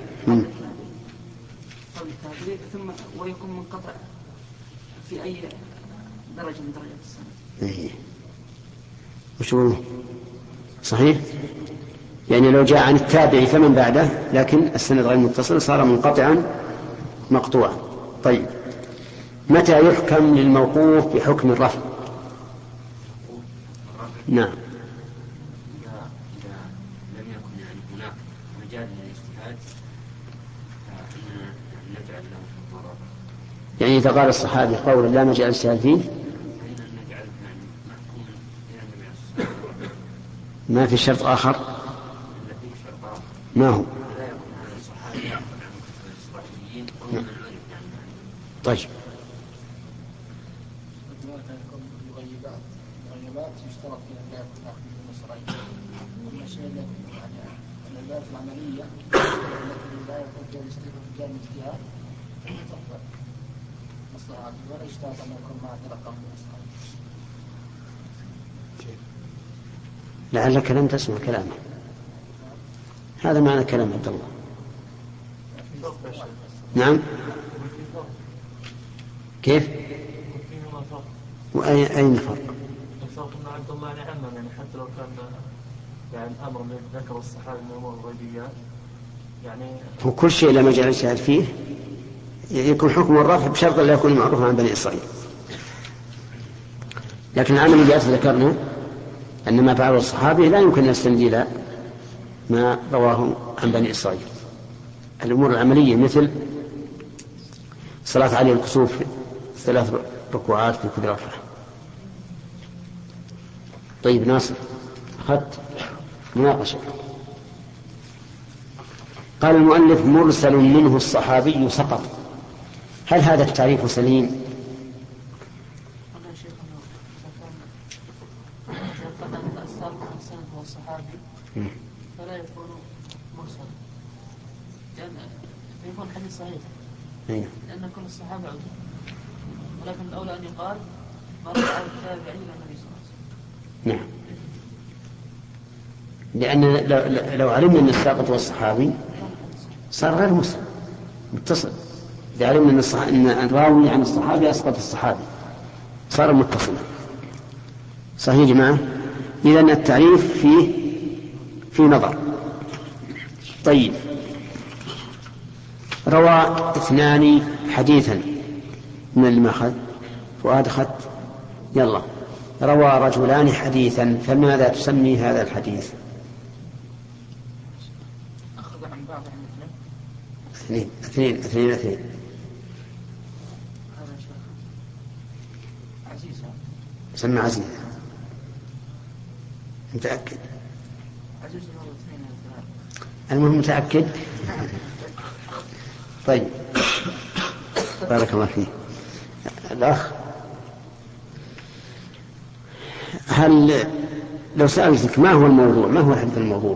S3: ثم ويكون منقطع في أي درجة من درجات السنة.
S1: وشو صحيح؟ يعني لو جاء عن التابع فمن بعده لكن السند غير متصل صار منقطعا مقطوعا. طيب متى يحكم للموقوف بحكم الرفع؟ نعم. يعني إذا قال الصحابي قولا لا مجال الاجتهاد فيه ما في شرط آخر. ما هو؟ طيب
S5: المغيبات يشترط فيها لا يكون أخذ المصرين، والمشاهد العمليات العملية التي لا يكون فيها الاجتهاد تقبل مصلحة ولا يشترط أن يكون مع تلقى من المصرين.
S1: لعلك لم تسمع كلامه. هذا معنى كلام عبد الله. نعم. كيف؟ أين فرق؟
S6: الفرق أن عبد الله يعمم، يعني حتى لو كان يعني أمر من ذكر الصحابي من أمور الغيبيات يعني
S1: وكل شيء لما جاء الشاهد فيه يكون حكم الرفع بشرط لا يكون معروفا عن بني إسرائيل. لكن الآن من جاء ذكرنا أن ما فعله الصحابي لا يمكن أن يستند إلى ما رواه عن بني إسرائيل. الأمور العملية مثل صلاة عليه الكسوف 3 ركوعات في كل ركعة. طيب ناصر، أخذت مناقشة. قال المؤلف مرسل منه الصحابي سقط. هل هذا التعريف سليم؟
S3: فلا يكون مرسل، لأن يكون حديث صحيح لأن كل الصحابة عدل، ولكن الأولى أن يقال ما رفعه التابعي إلى النبي صلى الله عليه وسلم.
S1: نعم، لأن لو علمنا أن الساقط والصحابي صار غير مسلم متصل. إذا علمنا أن الراوي عن الصحابي أسقط الصحابي صار متصلا. صحيح يا جماعة؟ إذن التعريف في نظر. طيب، روى 2 حديثا من المأخذ فؤاد خط. يلا، روى رجلان حديثا، فماذا تسمي هذا الحديث؟
S2: أخذ عن بعض
S1: اثنين.
S2: عزيز،
S1: سمى عزيز. متأكد؟
S2: عزيز مرة 2
S1: المهم متأكد. طيب، بارك الله فيه. الأخ، هل لو سألتك ما هو الموضوع، ما هو الحديث الموضوع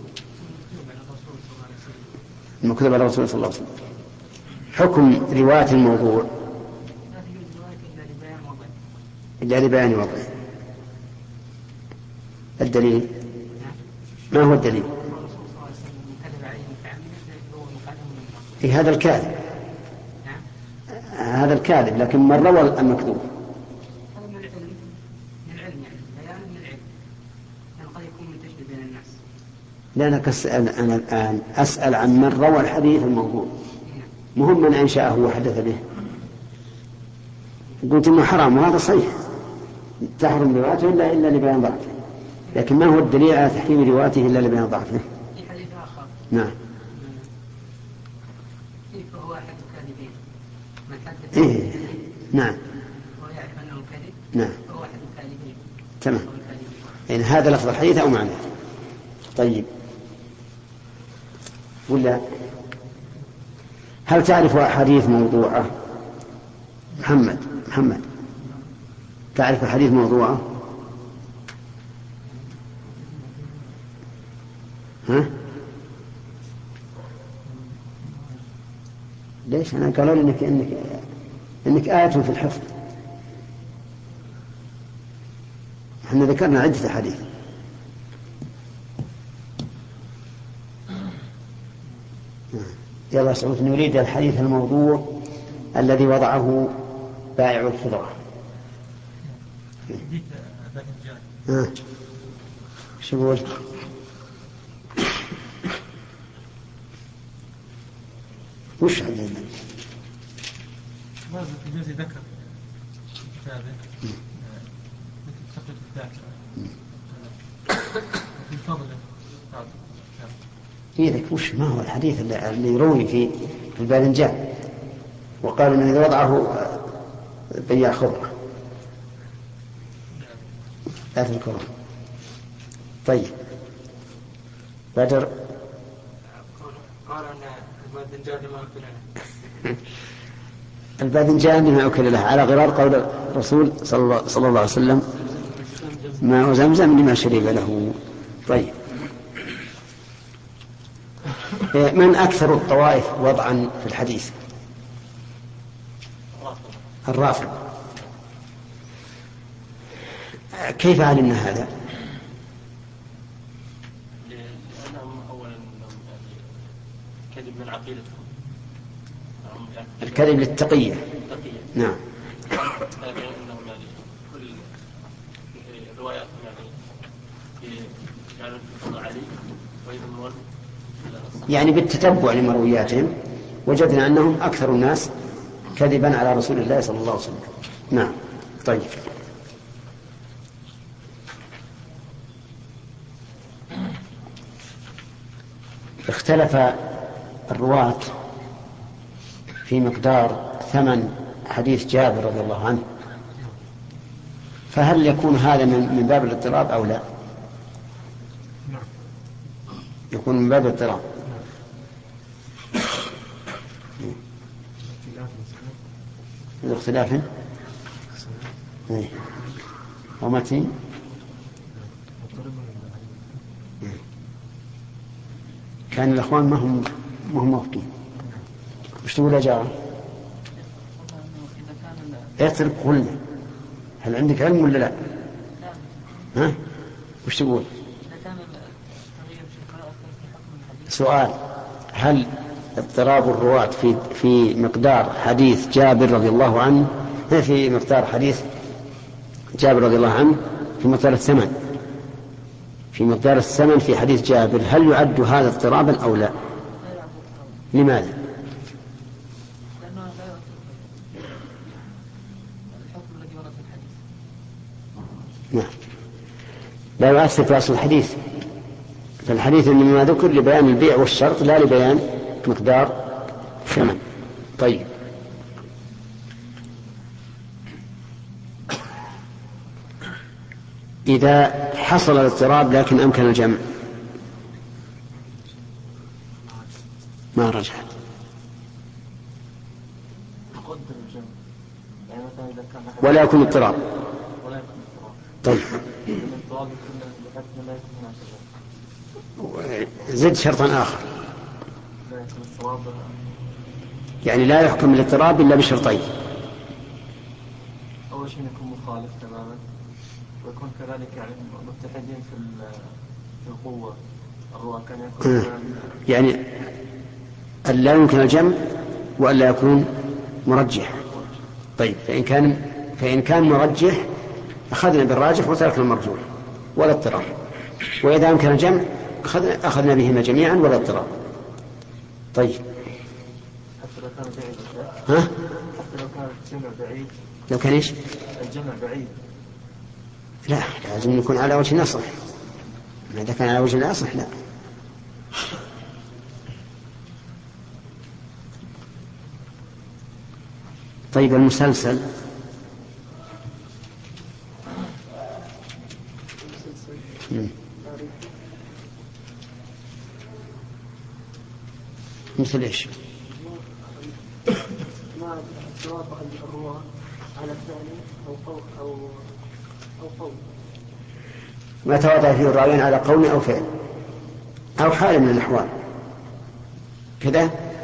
S1: المكتوب على الرسول صلى الله عليه وسلم، حكم رواية الموضوع إلا لبيان وضعه، الدليل ما هو الدليل؟ هذا الكاذب، هذا الكاذب، لكن من روى المكذوب
S3: هذا من العلم، يعني بيان من العلم، يعني قد يكون من تشبيه بين الناس.
S1: لأنك أنا الآن أسأل عن من روى الحديث الموضوع، مهم من أنشأه وحدث به. قلت إنه حرام، وهذا صحيح، تحرم روايته إلا لبيان ضعفه، لكن ما هو الدليل على تحريم روايته إلا لبيان ضعفه؟
S3: في حديث آخر
S1: نعم،
S3: كيف هو أحد الكاذبين من حدث
S1: إيه نعم
S3: ويعرف أنه كاذب،
S1: نعم
S3: فهو أحد الكاذبين.
S1: تمام، يعني هذا لفظ الحديث أو معناه. طيب، ولا هل تعرف أحاديث موضوعة؟ محمد تعرف أحاديث موضوعة؟ ها؟ ليش؟ أنا قالوا لي إنك آية في الحفظ. احنا ذكرنا عدة أحاديث. يلا سعود، نريد الحديث الموضوع الذي وضعه بائع الخضرة. شو يقول؟ وش عندنا؟
S6: ماذا في جزء ذكر كتابه تقل الذاكرة في فضله.
S1: إذا وش ما هو الحديث اللي يروي في الباذنجان وقال إن إذا وضعه بياع خضرة لا تذكره. طيب، بدر
S6: قال أن الباذنجان لما أكل له.
S1: الباذنجان لما أكل له، على غرار قول الرسول صلى الله عليه وسلم ماء زمزم لما شرب له. طيب، من أكثر الطوائف وضعا في الحديث؟ الرافض. كيف علمنا هذا؟
S6: لأنهم أولا كذب من عقيدتهم،
S1: الكذب للتقية. نعم. يعني بالتتبع لمروياتهم وجدنا أنهم أكثر الناس كذبا على رسول الله صلى الله عليه وسلم. نعم. طيب. اختلف الرواة في مقدار ثمن حديث جابر رضي الله عنه، فهل يكون هذا من باب الاضطراب أو لا؟ يكون من باب الاضطراب. الاختلاف ومتى كان الأخوان ما هم موافقين. وش تقول يا جارة؟ اعترف قلنا هل عندك علم ولا لا؟ ها؟ وش تقول؟ سؤال: هل اضطراب الرواة في مقدار حديث جابر رضي الله عنه، في مقدار حديث جابر رضي الله عنه في مقدار الثمن، في مقدار الثمن في حديث جابر، هل يعد هذا اضطرابا أو لا؟ لماذا؟ نعم. لا يؤثر في أصل الحديث، فالحديث إنما ذكر لبيان البيع والشرط لا لبيان مقدار الثمن. طيب. إذا حصل الاضطراب لكن أمكن الجمع ما رجع. ولا يكون اضطراب. طيب. زد شرطا آخر، يعني لا يحكم الاضطراب إلا بشرطين.
S6: أول شيء يكون مخالف تماما، ويكون كذلك يعني متحدين في القوة. الرواة كان يكون
S1: يعني أن لا يمكن الجمع وأن لا يكون مرجح. طيب، فإن كان مرجح أخذنا بالراجح وتركنا المرجوح ولا اضطراب، وإذا أمكن الجمع أخذنا بهما جميعا ولا اضطراب. طيب.
S6: حتى لو كان بعيد.
S1: ها؟
S6: حتى لو كان الجمع بعيد.
S1: لو كان إيش؟
S6: الجمع بعيد.
S1: لا، لازم يكون على وجه النصح. إذا كان على وجه النصح لا. طيب، المسلسل مثل ايش؟
S3: ما توافق الرواة على الثاني أو قول.
S1: ما تواطأ فيه الراويين على قول أو فعل أو حال من الأحوال كذا.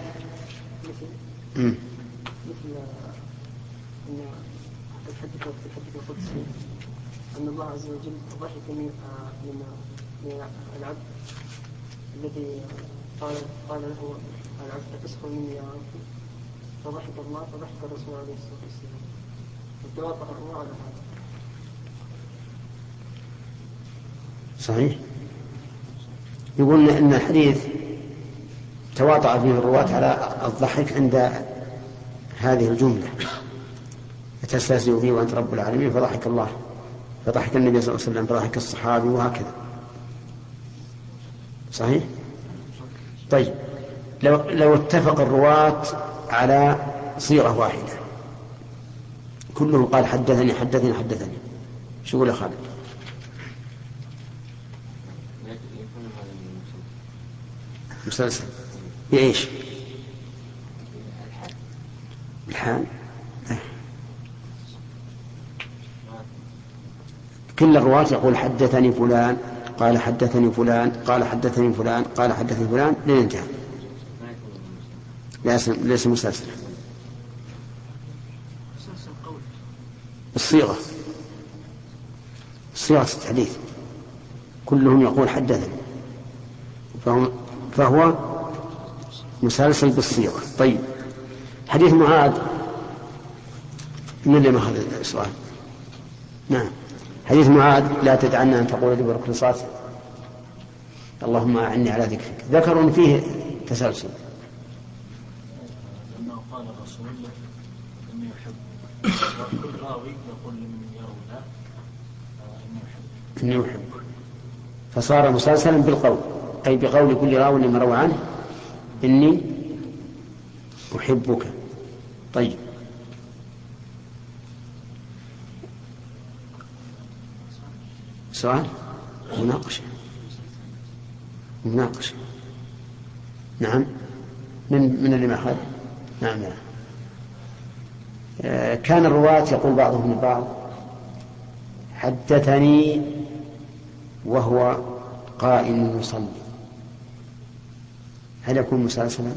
S3: مثل أن الحديث القدسي أن الله عز وجل ضحك من العبد الذي قال له العبد أتسخر مني يا رب، فضحك الله فضحك الرسول عليه الصلاة والسلام. وتواطأ الرواة على هذا.
S1: صحيح. يقول إن الحديث تواطأ فيه الرواة على الضحك عند هذه الجملة: فتستهزئ بي وأنت رب العالمين، فضحك الله، فضحك النبي صلى الله عليه وسلم، فضحك الصحابي، وهكذا. صحيح. طيب، لو اتفق الرواة على صيغة واحدة، كلهم قال حدثني حدثني حدثني، شو يقول يا خالد؟ مسلسل بإيش؟ الحال. كل الرواة يقول حدثني فلان قال حدثني فلان قال حدثني فلان قال حدثني فلان لين انتهى. ليس مسلسل. الصيغة الحديث كلهم يقول حدثني، فهو مسلسل بالصيغة. طيب، حديث معاذ من اللي ماخذ السؤال؟ نعم. حديث معاذ لا تدعنا أن تقول دبر كل صلاة اللهم أعني على ذكرك، ذكر فيه تسلسل.
S6: لأنه قال الرسول إني يحب، وكل راوي يقول لمن يروي
S1: إني يحب، فصار مسلسلا بالقول، أي بقول كل راوي لما روى عنه إني أحبك. طيب، سؤال مناقشة. نعم. من اللي ما أخذ؟ نعم. كان الرواة يقول بعضهم لبعض حدثني وهو قائم يصلي، هل يكون مسلسلا؟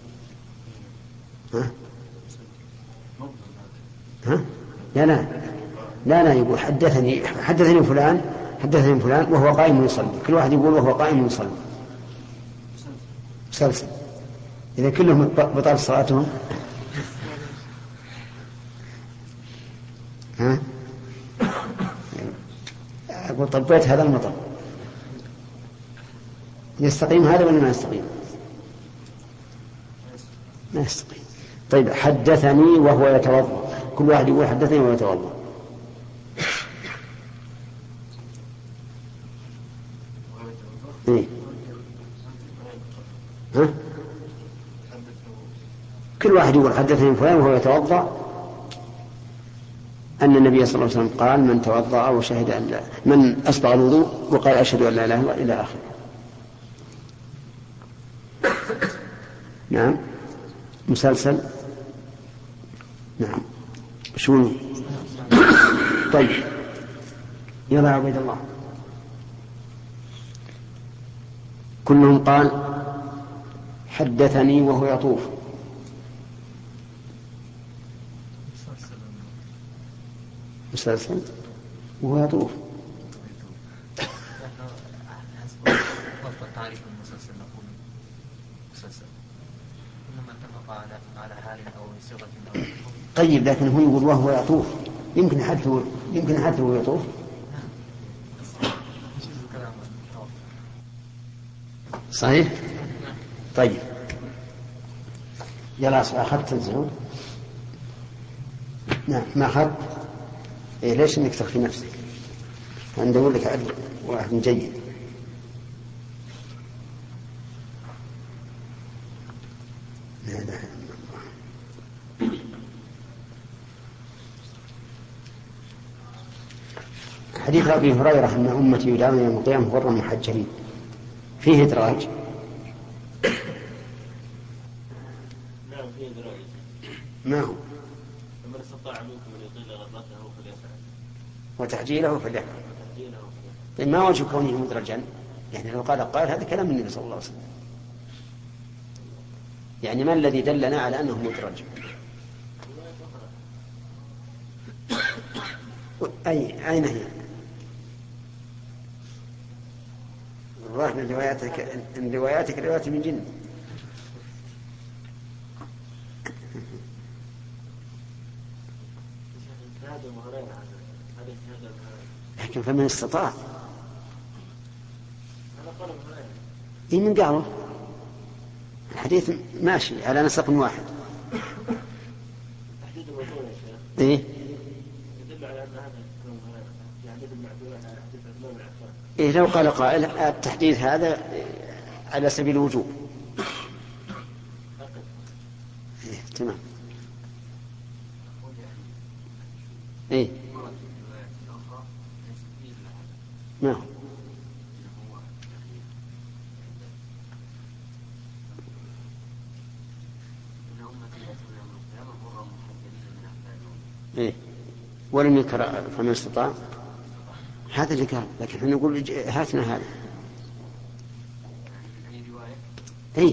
S1: لا يقول حدثني فلان وهو قائم يصلي، كل واحد يقول وهو قائم يصلي مسلسل. إذا كلهم بطل صلاتهم أقول طبيت هذا المطر، يستقيم هذا ولا ما يستقيم؟ ما يستقيم. طيب، حدثني وهو يتوضأ، كل واحد يقول حدثني وهو يتوضأ. كل واحد يقول حدثني فلان وهو يتوضأ أن النبي صلى الله عليه وسلم قال من توضأ وشهد أن لا، من أسبغ الوضوء وقال أشهد أن لا إله إلا الله إلى آخره. نعم. مسلسل. نعم. شو؟ طيب، يلا عبيد الله. كلهم قال حدثني وهو يطوف. مسلسل وهو يطوف.
S7: تعريف المسلسل نقول مسلسل إنما اتفق على حال أو صيغة.
S1: طيب، لكن هو يقول وهو يطوف، يمكن حتى هو يطوف. صحيح. طيب، يلا أخذت الزهود. نعم، ما أخذت. ليش انك تخفي نفسك؟ أنا أقول لك عد واحد جيد. لا إله إلا الله. حديث أبي هريرة أن أمتي يدعون يوم القيامة غرا محجلين فيه إدراج.
S6: نعم فيه إدراج.
S1: ما هو؟
S6: فمن استطاع منكم أن يطيل غرته فليفعل
S1: وتعجيله فليفعل. طيب، ما وجه كونه مدرجا؟ يعني لو قال هذا كلام النبي صلى الله عليه وسلم، يعني ما الذي دلنا على أنه مدرج؟ أين هي؟ الظاهر من رواياتك روايات من جن. لكن فمن استطاع. إيه من قالوا الحديث ماشي على نسق واحد. إيه؟ إيه لو قال قائل التحديث هذا على سبيل الوجوب. إيه تمام. إيه ما هو؟ إيه ولم يكره فمن استطاع، هذا اللي قال. لكن احنا نقول هاتنا هذا. إيه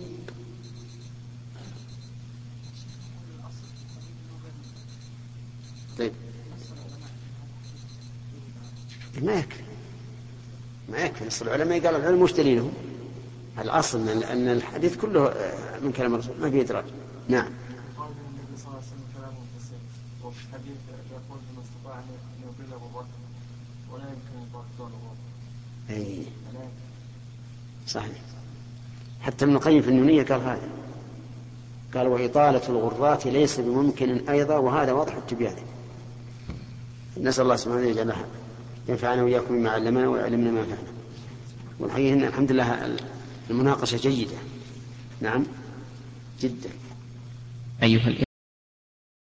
S1: طيب، ما يكفي نص العلماء قالوا العلم مش دليلهم. الأصل أن الحديث كله من كلام الرسول ما فيه إدراج. نعم.
S6: النبي صلى الله عليه وسلم كلامه فصيح، وفي الحديث يقول من استطاع أن يبلغ الركب ولا يمكن يطاقون الركب.
S1: أي صحيح. حتى ابن القيم في النونية قال هذا، قال وإطالة الغرات ليس بممكن أيضا، وهذا واضح التبيان. نسأل الله سبحانه وتعالى ينفعنا وإياكم بما علمنا ويعلمنا ما ينفعنا. والحقيقة إن الحمد لله المناقشة جيدة. نعم جدا.
S8: أيها